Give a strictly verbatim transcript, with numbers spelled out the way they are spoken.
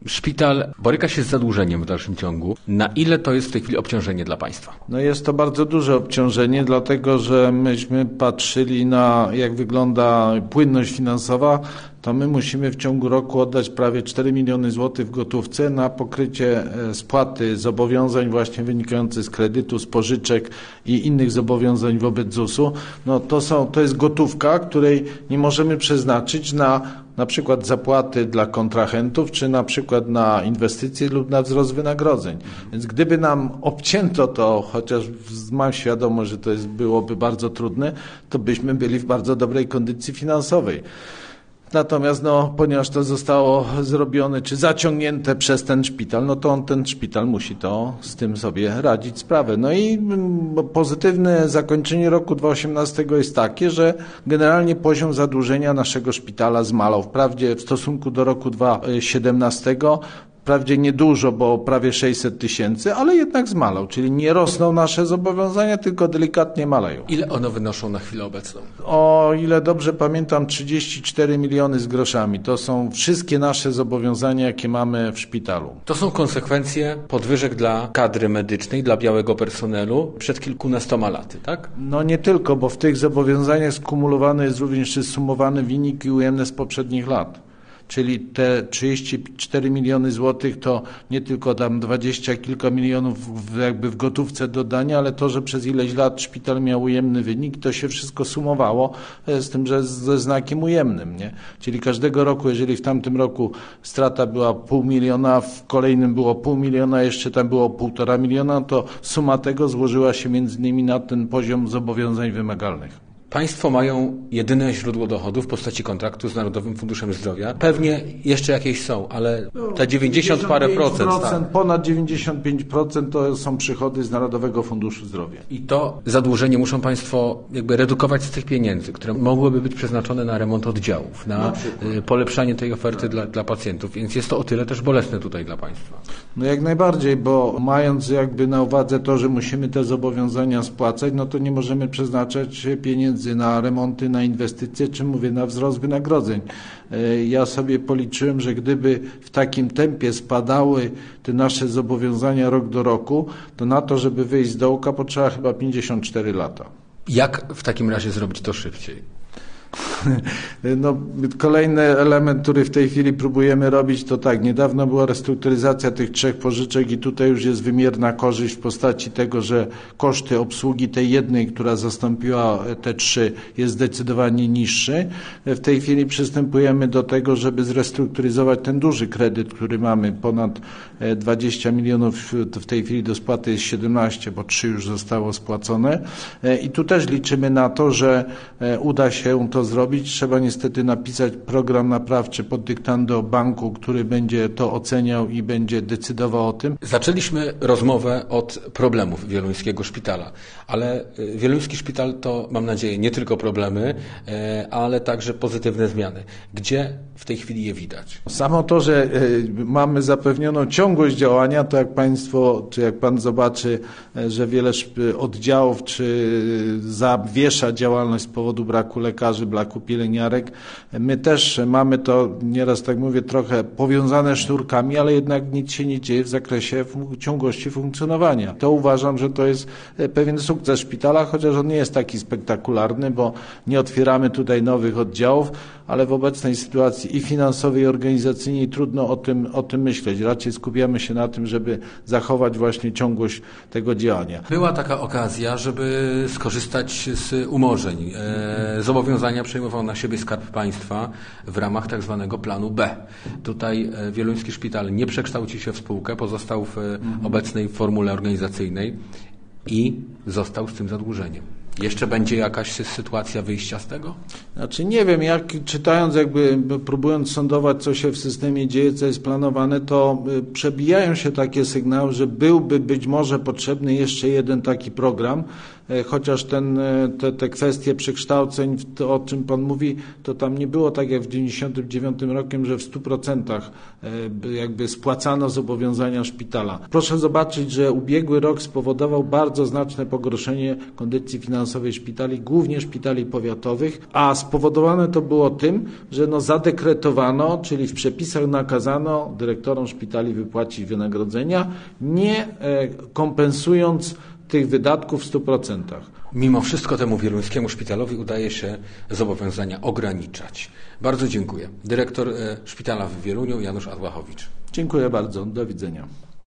Szpital boryka się z zadłużeniem w dalszym ciągu. Na ile to jest w tej chwili obciążenie dla państwa? No jest to bardzo duże obciążenie, dlatego że myśmy patrzyli na jak wygląda płynność finansowa, to my musimy w ciągu roku oddać prawie cztery miliony złotych w gotówce na pokrycie spłaty zobowiązań właśnie wynikających z kredytu, z pożyczek i innych zobowiązań wobec zusu. No to są, to jest gotówka, której nie możemy przeznaczyć na na przykład zapłaty dla kontrahentów, czy na przykład na inwestycje lub na wzrost wynagrodzeń. Więc gdyby nam obcięto to, chociaż mam świadomość, że to jest, byłoby bardzo trudne, to byśmy byli w bardzo dobrej kondycji finansowej. Natomiast no, ponieważ to zostało zrobione czy zaciągnięte przez ten szpital, no to on, ten szpital musi to z tym sobie radzić sprawę. No i pozytywne zakończenie roku dwa tysiące osiemnastego jest takie, że generalnie poziom zadłużenia naszego szpitala zmalał. Wprawdzie w stosunku do roku dwa tysiące siedemnastego wprawdzie niedużo, bo prawie sześćset tysięcy, ale jednak zmalał, czyli nie rosną nasze zobowiązania, tylko delikatnie maleją. Ile one wynoszą na chwilę obecną? O ile dobrze pamiętam, trzydzieści cztery miliony z groszami. To są wszystkie nasze zobowiązania, jakie mamy w szpitalu. To są konsekwencje podwyżek dla kadry medycznej, dla białego personelu przed kilkunastoma laty, tak? No nie tylko, bo w tych zobowiązaniach skumulowany jest również sumowany wynik i ujemne z poprzednich lat. Czyli te trzydzieści cztery miliony złotych to nie tylko tam dwadzieścia kilka milionów w, jakby w gotówce dodania, ale to, że przez ileś lat szpital miał ujemny wynik, to się wszystko sumowało z tym, że ze znakiem ujemnym, nie? Czyli każdego roku, jeżeli w tamtym roku strata była pół miliona, w kolejnym było pół miliona, jeszcze tam było półtora miliona, to suma tego złożyła się między innymi na ten poziom zobowiązań wymagalnych. Państwo mają jedyne źródło dochodu w postaci kontraktu z Narodowym Funduszem Zdrowia. Pewnie jeszcze jakieś są, ale te dziewięćdziesiąt parę procent. Tak. Ponad dziewięćdziesiąt pięć procent to są przychody z Narodowego Funduszu Zdrowia. I to zadłużenie muszą Państwo jakby redukować z tych pieniędzy, które mogłyby być przeznaczone na remont oddziałów, na polepszanie tej oferty dla, dla pacjentów. Więc jest to o tyle też bolesne tutaj dla Państwa. No jak najbardziej, bo mając jakby na uwadze to, że musimy te zobowiązania spłacać, no to nie możemy przeznaczać pieniędzy na remonty, na inwestycje, czy mówię, na wzrost wynagrodzeń. Ja sobie policzyłem, że gdyby w takim tempie spadały te nasze zobowiązania rok do roku, to na to, żeby wyjść z dołka, potrzeba chyba pięćdziesiąt cztery lata. Jak w takim razie zrobić to szybciej? No, kolejny element, który w tej chwili próbujemy robić, to tak, niedawno była restrukturyzacja tych trzech pożyczek i tutaj już jest wymierna korzyść w postaci tego, że koszty obsługi tej jednej, która zastąpiła te trzy, jest zdecydowanie niższy. W tej chwili przystępujemy do tego, żeby zrestrukturyzować ten duży kredyt, który mamy, ponad dwadzieścia milionów, w tej chwili do spłaty jest siedemnaście, bo trzy już zostało spłacone i tu też liczymy na to, że uda się to zrobić. Trzeba niestety napisać program naprawczy pod dyktando banku, który będzie to oceniał i będzie decydował o tym. Zaczęliśmy rozmowę od problemów wieluńskiego szpitala, ale wieluński szpital to, mam nadzieję, nie tylko problemy, ale także pozytywne zmiany. Gdzie w tej chwili je widać? Samo to, że mamy zapewnioną ciągłość działania, to jak Państwo, czy jak Pan zobaczy, że wiele oddziałów, czy zawiesza działalność z powodu braku lekarzy, braku pielęgniarek. My też mamy to, nieraz tak mówię, trochę powiązane sznurkami, ale jednak nic się nie dzieje w zakresie ciągłości funkcjonowania. To uważam, że to jest pewien sukces szpitala, chociaż on nie jest taki spektakularny, bo nie otwieramy tutaj nowych oddziałów, ale w obecnej sytuacji i finansowej, i organizacyjnej trudno o tym, o tym myśleć. Raczej skupiamy się na tym, żeby zachować właśnie ciągłość tego działania. Była taka okazja, żeby skorzystać z umorzeń. E, zobowiązania przejmował na siebie Skarb Państwa w ramach tak zwanego planu B. Tutaj Wieluński Szpital nie przekształcił się w spółkę, pozostał w mhm. obecnej formule organizacyjnej i został z tym zadłużeniem. Jeszcze będzie jakaś sytuacja wyjścia z tego? Znaczy nie wiem, jak czytając, jakby próbując sądować, co się w systemie dzieje, co jest planowane, to przebijają się takie sygnały, że byłby być może potrzebny jeszcze jeden taki program, chociaż ten, te, te kwestie przekształceń, to, o czym Pan mówi, to tam nie było tak jak w dziewięćdziesiątym dziewiątym rokiem, że w stu procentach jakby spłacano zobowiązania szpitala. Proszę zobaczyć, że ubiegły rok spowodował bardzo znaczne pogorszenie kondycji finansowej szpitali, głównie szpitali powiatowych, a spowodowane to było tym, że no zadekretowano, czyli w przepisach nakazano dyrektorom szpitali wypłacić wynagrodzenia, nie kompensując tych wydatków w stu procentach. Mimo wszystko temu wieluńskiemu szpitalowi udaje się zobowiązania ograniczać. Bardzo dziękuję. Dyrektor szpitala w Wieluniu Janusz Adłachowicz. Dziękuję bardzo. Do widzenia.